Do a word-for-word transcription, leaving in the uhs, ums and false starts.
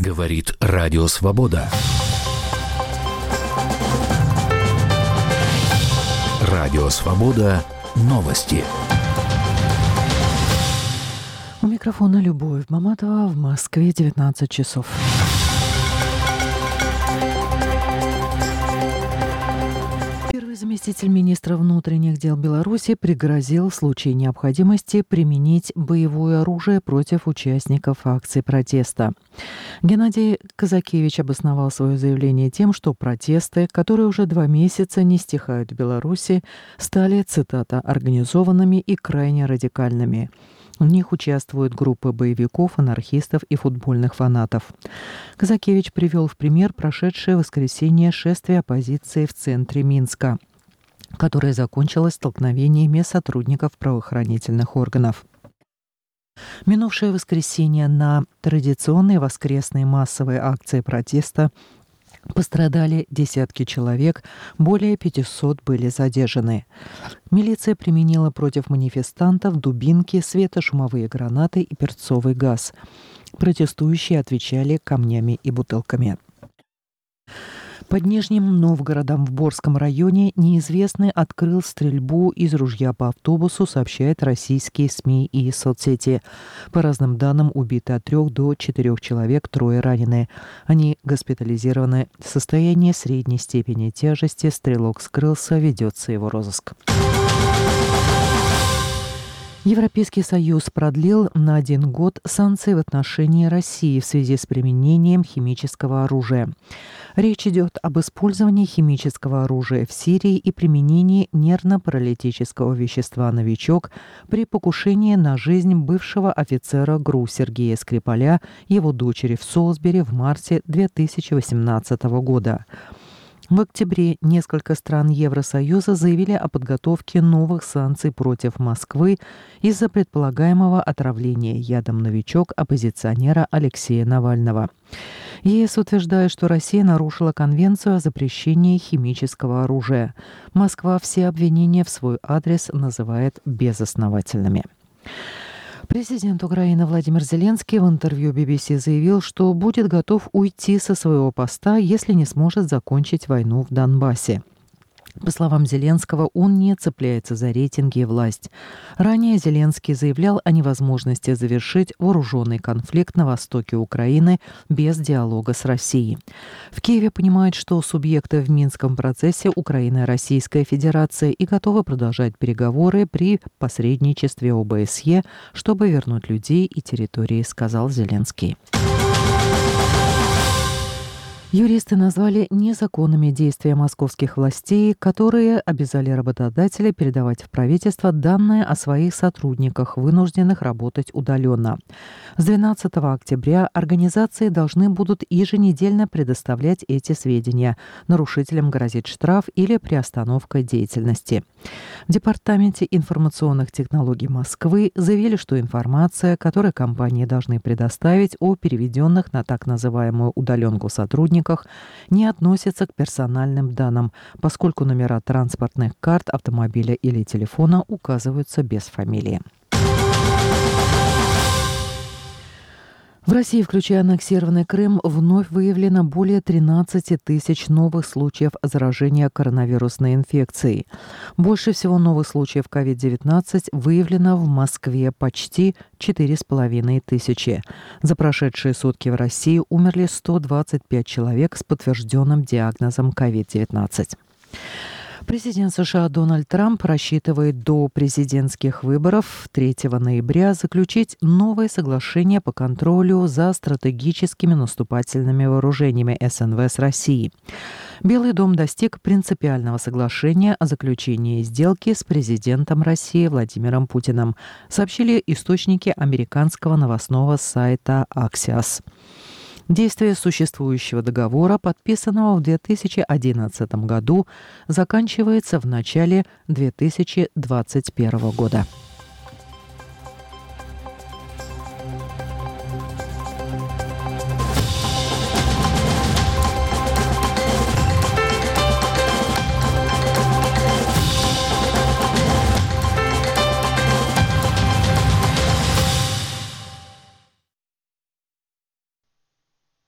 Говорит Радио Свобода. Радио Свобода. Новости. У микрофона Любовь Маматова. В Москве девятнадцать часов. Заместитель министра внутренних дел Беларуси пригрозил в случае необходимости применить боевое оружие против участников акций протеста. Геннадий Казакевич обосновал свое заявление тем, что протесты, которые уже два месяца не стихают в Беларуси, стали, цитата, «организованными и крайне радикальными». В них участвуют группы боевиков, анархистов и футбольных фанатов. Казакевич привел в пример прошедшее воскресенье шествие оппозиции в центре Минска, которое закончилось столкновениями сотрудников правоохранительных органов. Минувшее воскресенье на традиционной воскресной массовой акции протеста пострадали десятки человек, более пятисот были задержаны. Милиция применила против манифестантов дубинки, светошумовые гранаты и перцовый газ. Протестующие отвечали камнями и бутылками. Под Нижним Новгородом в Борском районе неизвестный открыл стрельбу из ружья по автобусу, сообщают российские СМИ и соцсети. По разным данным, убиты от трех до четырех человек, трое ранены. Они госпитализированы в состоянии средней степени тяжести. Стрелок скрылся, ведется его розыск. Европейский Союз продлил на один год санкции в отношении России в связи с применением химического оружия. Речь идет об использовании химического оружия в Сирии и применении нервно-паралитического вещества «Новичок» при покушении на жизнь бывшего офицера ГРУ Сергея Скрипаля и его дочери в Солсбери в марте две тысячи восемнадцатого года. В октябре несколько стран Евросоюза заявили о подготовке новых санкций против Москвы из-за предполагаемого отравления ядом «Новичок» оппозиционера Алексея Навального. ЕС утверждает, что Россия нарушила Конвенцию о запрещении химического оружия. Москва все обвинения в свой адрес называет безосновательными. Президент Украины Владимир Зеленский в интервью би би си заявил, что будет готов уйти со своего поста, если не сможет закончить войну в Донбассе. По словам Зеленского, он не цепляется за рейтинги и власть. Ранее Зеленский заявлял о невозможности завершить вооруженный конфликт на востоке Украины без диалога с Россией. В Киеве понимают, что субъекты в Минском процессе Украина и Российская Федерация и готовы продолжать переговоры при посредничестве о бэ эс е, чтобы вернуть людей и территории, сказал Зеленский. Юристы назвали незаконными действия московских властей, которые обязали работодателей передавать в правительство данные о своих сотрудниках, вынужденных работать удаленно. С двенадцатого октября организации должны будут еженедельно предоставлять эти сведения. Нарушителям грозит штраф или приостановка деятельности. В Департаменте информационных технологий Москвы заявили, что информация, которую компании должны предоставить о переведенных на так называемую удаленку сотрудниках, не относится к персональным данным, поскольку номера транспортных карт, автомобиля или телефона указываются без фамилии. В России, включая аннексированный Крым, вновь выявлено более тринадцати тысяч новых случаев заражения коронавирусной инфекцией. Больше всего новых случаев ковид девятнадцать выявлено в Москве, почти четыре с половиной тысячи. За прошедшие сутки в России умерли сто двадцать пять человек с подтвержденным диагнозом ковид девятнадцать. Президент США Дональд Трамп рассчитывает до президентских выборов третьего ноября заключить новое соглашение по контролю за стратегическими наступательными вооружениями эс эн вэ с Россией. Белый дом достиг принципиального соглашения о заключении сделки с президентом России Владимиром Путиным, сообщили источники американского новостного сайта Axios. Действие существующего договора, подписанного в две тысячи одиннадцатом году, заканчивается в начале две тысячи двадцать первого года.